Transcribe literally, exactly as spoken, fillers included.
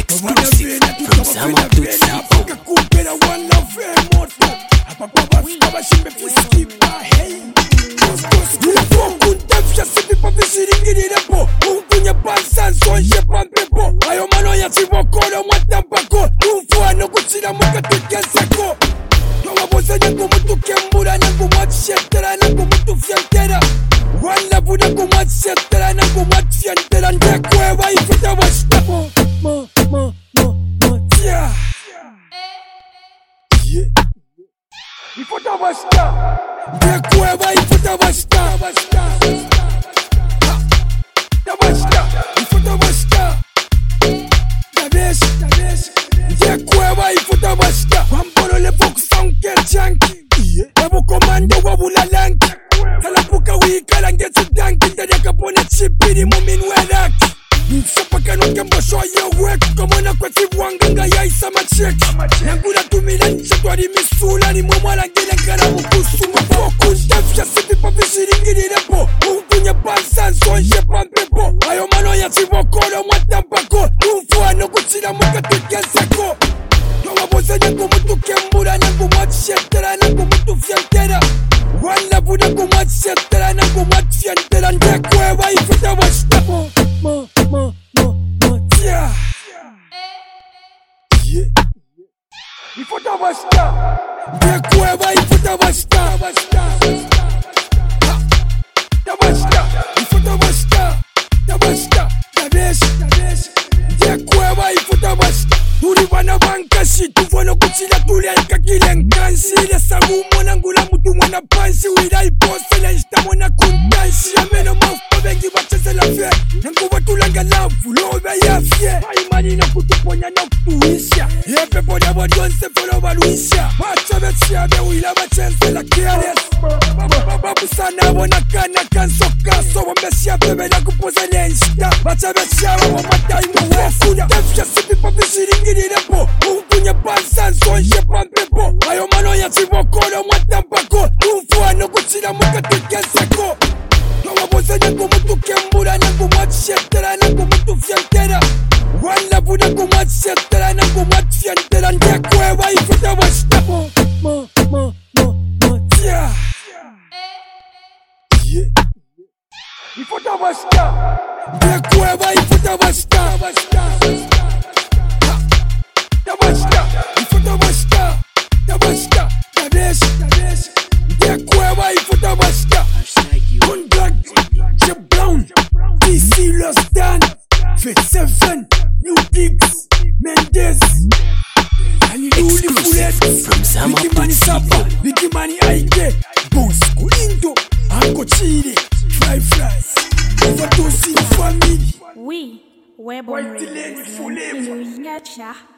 Exclusive from Zama dot C O. Kupera one love moto Apakwa bafika bashimbe fiskipa hey Ulifoku ndafya sipi pa vishiringirirepo Unkunya pansa nsonje pampepo Ayo mano ya chivokoro mwatampako Ufua no kuchira muka tukesako Kawabosa nyangu mutu kembura Nyangu mwachetera Nyangu mutu fiantera Wala buda kumwachetera Nyangu mwachetera Ndekwewa ifuta washita Mo, mo, mo, mo, mo, tia Yeah Ifuta washita Ndekwewa ifuta washita Washita Washita Ifuta washita Dabesh Dabesh Ndekwewa ifuta washita Wambolo le fokusa unke chanki Wabu komando wabula lanki Salapuka wikala ngetsu danki Ndadeka pone chipiri muminwe laki Nsopaka nuke mbosho yo wek Komona kwa tibuanganga ya isa macheki Nangula tumila nche twari misula Ni mwamwala ngile nkara mukusu Mwafoku ndafya sipi pa vishiringirirepo Unkunya pansa nsonje pampepo Ayo mano ya chivokoro mwatampako Ufua no kuchira muka tukesako Kawabosa nyangu mutu kembura Nyangu mwachetera Nyangu mutu fiantera Wala buda kumwachetera Nyangu mwachetera Ndekwewa ifuta washita Mo, mo, mo, mo, mo, tia Yeah Ifuta washita Ndekwewa ifuta washita Washita Washita Ifuta washita Washita Dabesh Dabesh Ndekwewa ifuta washita Turi bana bankashi Tuvono kuchila tulenka kilenkansi Lesa gumo nangula mutu mwana pansi Wira ipose na ishta mwana kuntanshi Ameno mafupa bengi wacheze la fye Nangu watulanga lavu lobe ya fye Maimani na kutuponya na kutuisha Yepe poda wadonse folo waluisha Wacha betsia be wila wachense la careless Babu sana wana kana kanso kaso Wambeshia bebe na kupoze lenshita Wacha betsia wa mataimu wefuda Tefya sipi pa vishiringirirepo Unkunya pansa nsonje pampepo Ayo mano ya chivokoro mwatampako Ufua no kuchira muka tukesako Kawabosa nyangu mutu kembura Nyangu mwachetera Nyangu mutu fiantera Wala buda kumwachetera Nyangu mwachetera Ndekwewa ifuta washita Mo, mo, mo, mo, mo, tia Yeah Ifuta washita Ndekwewa ifuta washita Washita Washita Ifuta washita Washita Dabesh Dabesh Ndekwewa ifuta washita Kondak Jabrown D C Lost Dan Fate seven New Gigs Mendes Aniluli Fulet From Zama Nicky Mani Sapa Nicky Mani Aike Boss Kulindo Anko Chile Fly Flies Overdose in family We Web on White Lane Fulevo Radio.